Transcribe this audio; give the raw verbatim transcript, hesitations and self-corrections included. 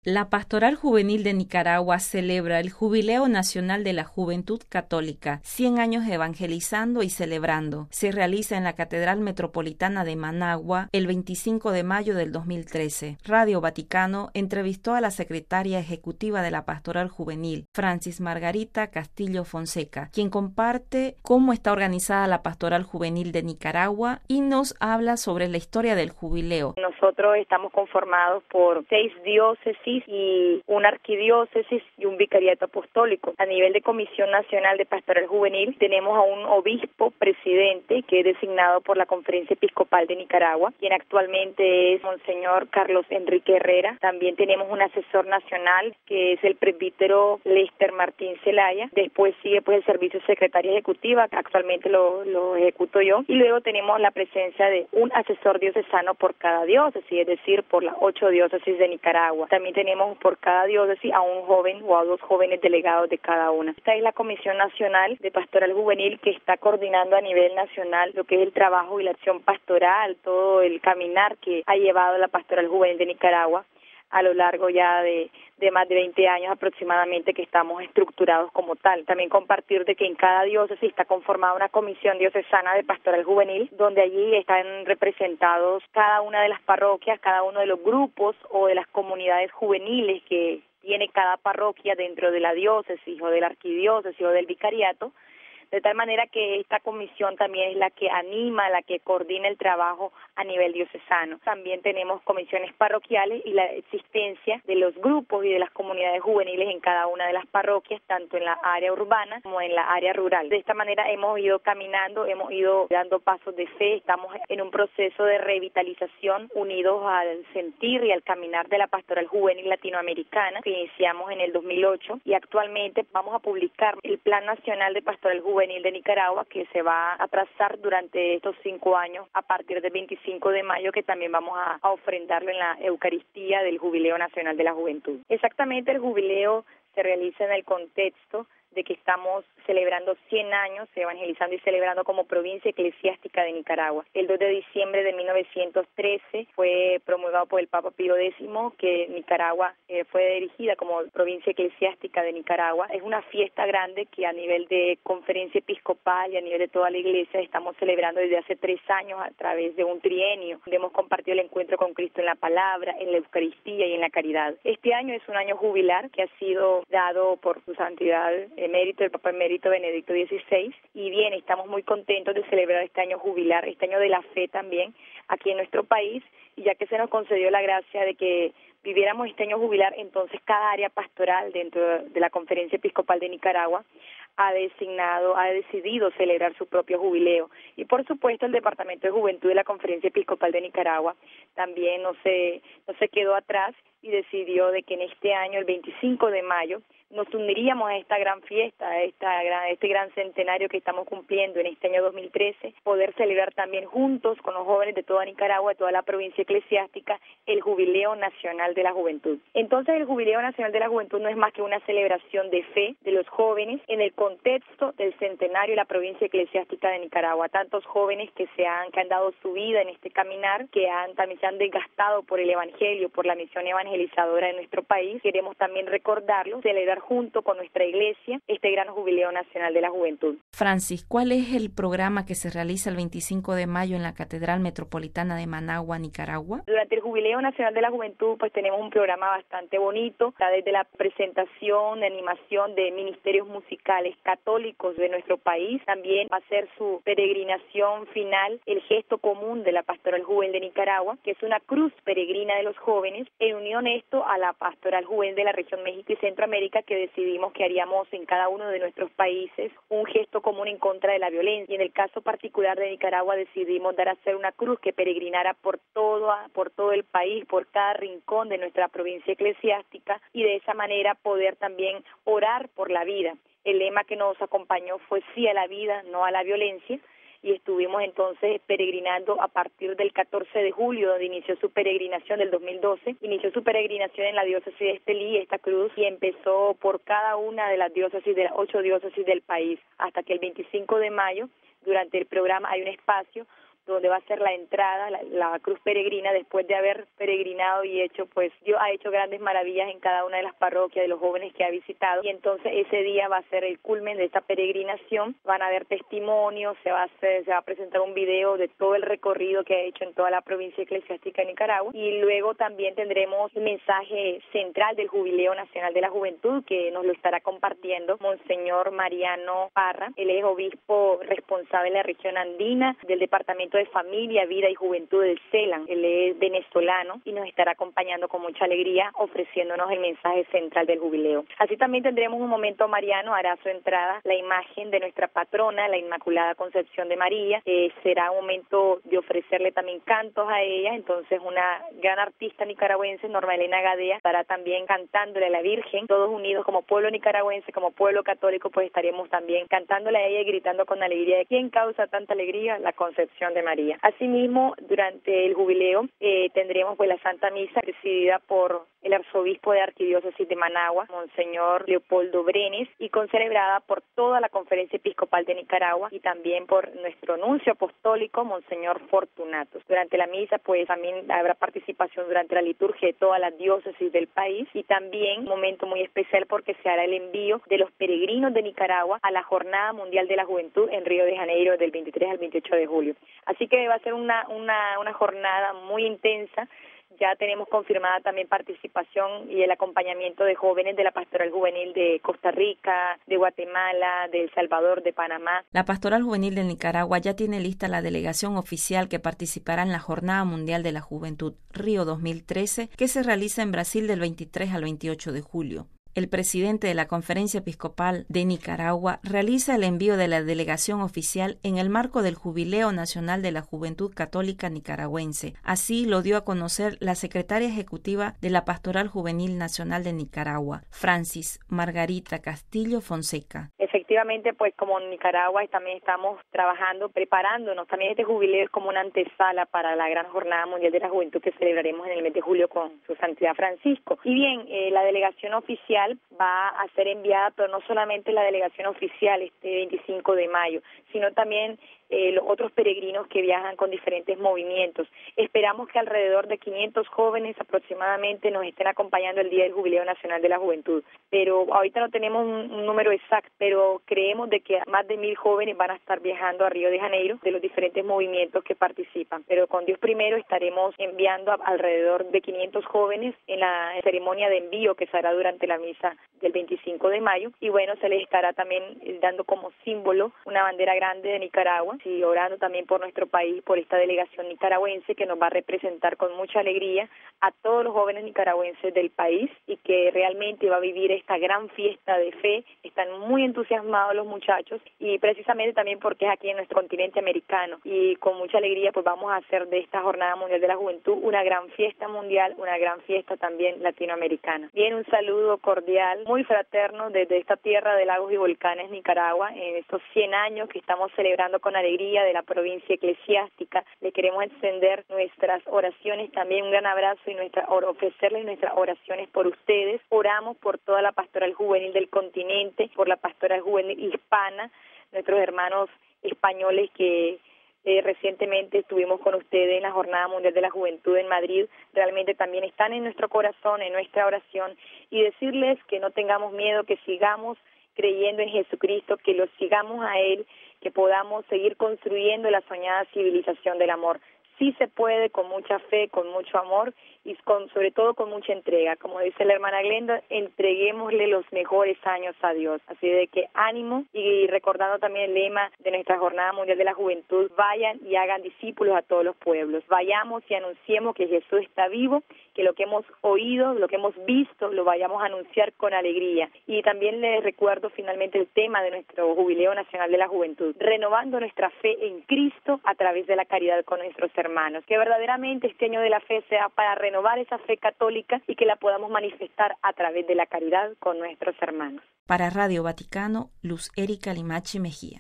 La Pastoral Juvenil de Nicaragua celebra el Jubileo Nacional de la Juventud Católica, cien años evangelizando y celebrando. Se realiza en la Catedral Metropolitana de Managua el veinticinco de mayo del dos mil trece. Radio Vaticano entrevistó a la secretaria ejecutiva de la Pastoral Juvenil, Francis Margarita Castillo Fonseca, quien comparte cómo está organizada la Pastoral Juvenil de Nicaragua y nos habla sobre la historia del jubileo. Nosotros estamos conformados por seis diócesis y una arquidiócesis y un vicariato apostólico. A nivel de Comisión Nacional de Pastoral Juvenil tenemos a un obispo presidente que es designado por la Conferencia Episcopal de Nicaragua, quien actualmente es Monseñor Carlos Enrique Herrera. También tenemos un asesor nacional que es el presbítero Lester Martín Zelaya. Después sigue pues el servicio de secretaria ejecutiva, que actualmente lo, lo ejecuto yo. Y luego tenemos la presencia de un asesor diocesano por cada diócesis, es decir, por las ocho diócesis de Nicaragua. También tenemos por cada diócesis a un joven o a dos jóvenes delegados de cada una. Esta es la Comisión Nacional de Pastoral Juvenil que está coordinando a nivel nacional lo que es el trabajo y la acción pastoral, todo el caminar que ha llevado la Pastoral Juvenil de Nicaragua a lo largo ya de, de más de veinte años aproximadamente que estamos estructurados como tal. También compartir de que en cada diócesis está conformada una comisión diocesana de pastoral juvenil, donde allí están representados cada una de las parroquias, cada uno de los grupos o de las comunidades juveniles que tiene cada parroquia dentro de la diócesis o de la arquidiócesis o del vicariato, de tal manera que esta comisión también es la que anima, la que coordina el trabajo a nivel diocesano. También tenemos comisiones parroquiales y la existencia de los grupos y de las comunidades juveniles en cada una de las parroquias, tanto en la área urbana como en la área rural. De esta manera hemos ido caminando, hemos ido dando pasos de fe, estamos en un proceso de revitalización unidos al sentir y al caminar de la pastoral juvenil latinoamericana que iniciamos en el dos mil ocho y actualmente vamos a publicar el Plan Nacional de Pastoral Juvenil Juvenil de Nicaragua que se va a trazar durante estos cinco años a partir del veinticinco de mayo, que también vamos a, a ofrendarlo en la Eucaristía del Jubileo Nacional de la Juventud. Exactamente, el jubileo se realiza en el contexto de que estamos celebrando cien años, evangelizando y celebrando como provincia eclesiástica de Nicaragua. El dos de diciembre de mil novecientos trece fue promulgado por el Papa Pío décimo que Nicaragua eh, fue dirigida como provincia eclesiástica de Nicaragua. Es una fiesta grande que a nivel de conferencia episcopal y a nivel de toda la iglesia estamos celebrando desde hace tres años a través de un trienio, donde hemos compartido el encuentro con Cristo en la palabra, en la Eucaristía y en la caridad. Este año es un año jubilar que ha sido dado por su santidad emérito, el Papa Emérito Benedicto dieciséis, y bien, estamos muy contentos de celebrar este año jubilar, este año de la fe también, aquí en nuestro país, y ya que se nos concedió la gracia de que viviéramos este año jubilar, entonces cada área pastoral dentro de la Conferencia Episcopal de Nicaragua ha designado, ha decidido celebrar su propio jubileo. Y por supuesto el Departamento de Juventud de la Conferencia Episcopal de Nicaragua también no se, no se quedó atrás y decidió de que en este año, el veinticinco de mayo, nos uniríamos a esta gran fiesta, a, esta, a este gran centenario que estamos cumpliendo en este año dos mil trece, poder celebrar también juntos con los jóvenes de toda Nicaragua, de toda la provincia eclesiástica, el Jubileo Nacional de la Juventud. Entonces el Jubileo Nacional de la Juventud no es más que una celebración de fe de los jóvenes en el contexto del centenario de la provincia eclesiástica de Nicaragua. Tantos jóvenes que se han, que han dado su vida en este caminar, que han, también se han desgastado por el evangelio, por la misión evangelizadora de nuestro país. Queremos también recordarlo, celebrar junto con nuestra iglesia este gran Jubileo Nacional de la Juventud. Francis, ¿cuál es el programa que se realiza el veinticinco de mayo en la Catedral Metropolitana de Managua, Nicaragua? Durante el Jubileo Nacional de la Juventud, pues tenemos un programa bastante bonito, está desde la presentación de animación de ministerios musicales católicos de nuestro país. También va a ser su peregrinación final, el gesto común de la Pastoral Juvenil de Nicaragua, que es una cruz peregrina de los jóvenes, en unión esto a la Pastoral Juvenil de la región México y Centroamérica, que decidimos que haríamos en cada uno de nuestros países un gesto común en contra de la violencia. Y en el caso particular de Nicaragua decidimos dar a hacer una cruz que peregrinara por todo, por todo el país, por cada rincón de nuestra provincia eclesiástica, y de esa manera poder también orar por la vida. El lema que nos acompañó fue sí a la vida, no a la violencia, y estuvimos entonces peregrinando a partir del catorce de julio, donde inició su peregrinación del dos mil doce, inició su peregrinación en la diócesis de Estelí, esta cruz, y empezó por cada una de las diócesis, de las ocho diócesis del país, hasta que el veinticinco de mayo, durante el programa, hay un espacio donde va a ser la entrada, la, la cruz peregrina, después de haber peregrinado y hecho, pues, Dios ha hecho grandes maravillas en cada una de las parroquias de los jóvenes que ha visitado, y entonces ese día va a ser el culmen de esta peregrinación. Van a haber testimonios, se va a hacer, se va a presentar un video de todo el recorrido que ha hecho en toda la provincia eclesiástica de Nicaragua, y luego también tendremos el mensaje central del Jubileo Nacional de la Juventud, que nos lo estará compartiendo Monseñor Mariano Parra. Él es obispo responsable de la región andina del Departamento de Familia, Vida y Juventud del CELAN. Él es venezolano y nos estará acompañando con mucha alegría, ofreciéndonos el mensaje central del jubileo. Así también tendremos un momento mariano, hará su entrada la imagen de nuestra patrona, la Inmaculada Concepción de María. Eh, será un momento de ofrecerle también cantos a ella, entonces una gran artista nicaragüense, Norma Elena Gadea, estará también cantándole a la Virgen. Todos unidos como pueblo nicaragüense, como pueblo católico, pues estaremos también cantándole a ella y gritando con alegría. ¿Quién causa tanta alegría? La Concepción de María. Asimismo, durante el jubileo eh, tendremos pues la Santa Misa presidida por el arzobispo de Arquidiócesis de Managua, Monseñor Leopoldo Brenes, y concelebrada por toda la Conferencia Episcopal de Nicaragua y también por nuestro nuncio apostólico, Monseñor Fortunatos. Durante la misa, pues también habrá participación durante la liturgia de todas las diócesis del país, y también un momento muy especial porque se hará el envío de los peregrinos de Nicaragua a la Jornada Mundial de la Juventud en Río de Janeiro del veintitrés al veintiocho de julio. Así que va a ser una, una, una jornada muy intensa. Ya tenemos confirmada también participación y el acompañamiento de jóvenes de la Pastoral Juvenil de Costa Rica, de Guatemala, de El Salvador, de Panamá. La Pastoral Juvenil de Nicaragua ya tiene lista la delegación oficial que participará en la Jornada Mundial de la Juventud Río dos mil trece, que se realiza en Brasil del veintitrés al veintiocho de julio. El presidente de la Conferencia Episcopal de Nicaragua realiza el envío de la delegación oficial en el marco del Jubileo Nacional de la Juventud Católica Nicaragüense. Así lo dio a conocer la secretaria ejecutiva de la Pastoral Juvenil Nacional de Nicaragua, Francis Margarita Castillo Fonseca. Efectivamente, pues como en Nicaragua también estamos trabajando, preparándonos. También este jubileo es como una antesala para la gran Jornada Mundial de la Juventud que celebraremos en el mes de julio con su Santidad Francisco. Y bien, eh, la delegación oficial va a ser enviada, pero no solamente la delegación oficial este veinticinco de mayo, sino también eh, los otros peregrinos que viajan con diferentes movimientos. Esperamos que alrededor de quinientos jóvenes aproximadamente nos estén acompañando el día del Jubileo Nacional de la Juventud, pero ahorita no tenemos un, un número exacto, pero creemos de que más de mil jóvenes van a estar viajando a Río de Janeiro de los diferentes movimientos que participan, pero con Dios primero estaremos enviando a alrededor de quinientos jóvenes en la ceremonia de envío que se hará durante la misa del veinticinco de mayo, y bueno, se les estará también dando como símbolo una bandera grande de Nicaragua, y orando también por nuestro país, por esta delegación nicaragüense que nos va a representar con mucha alegría a todos los jóvenes nicaragüenses del país, y que realmente va a vivir esta gran fiesta de fe. Están muy entusiasmados los muchachos, y precisamente también porque es aquí en nuestro continente americano, y con mucha alegría pues vamos a hacer de esta Jornada Mundial de la Juventud una gran fiesta mundial, una gran fiesta también latinoamericana. Bien, un saludo cordial, muy fraterno desde esta tierra de lagos y volcanes, Nicaragua, en estos cien años que estamos celebrando con alegría de la provincia eclesiástica. Le queremos extender nuestras oraciones, también un gran abrazo y nuestra, ofrecerles nuestras oraciones por ustedes. Oramos por toda la pastoral juvenil del continente, por la pastoral juvenil hispana, nuestros hermanos españoles que Eh, recientemente estuvimos con ustedes en la Jornada Mundial de la Juventud en Madrid. Realmente también están en nuestro corazón, en nuestra oración, y decirles que no tengamos miedo, que sigamos creyendo en Jesucristo, que lo sigamos a Él, que podamos seguir construyendo la soñada civilización del amor. Sí se puede, con mucha fe, con mucho amor y con, sobre todo con mucha entrega. Como dice la hermana Glenda, entreguémosle los mejores años a Dios. Así de que ánimo, y recordando también el lema de nuestra Jornada Mundial de la Juventud: vayan y hagan discípulos a todos los pueblos. Vayamos y anunciemos que Jesús está vivo, que lo que hemos oído, lo que hemos visto, lo vayamos a anunciar con alegría. Y también les recuerdo finalmente el tema de nuestro Jubileo Nacional de la Juventud: renovando nuestra fe en Cristo a través de la caridad con nuestros hermanos. Hermanos, que verdaderamente este año de la fe sea para renovar esa fe católica y que la podamos manifestar a través de la caridad con nuestros hermanos. Para Radio Vaticano, Luz Erika Limachi Mejía.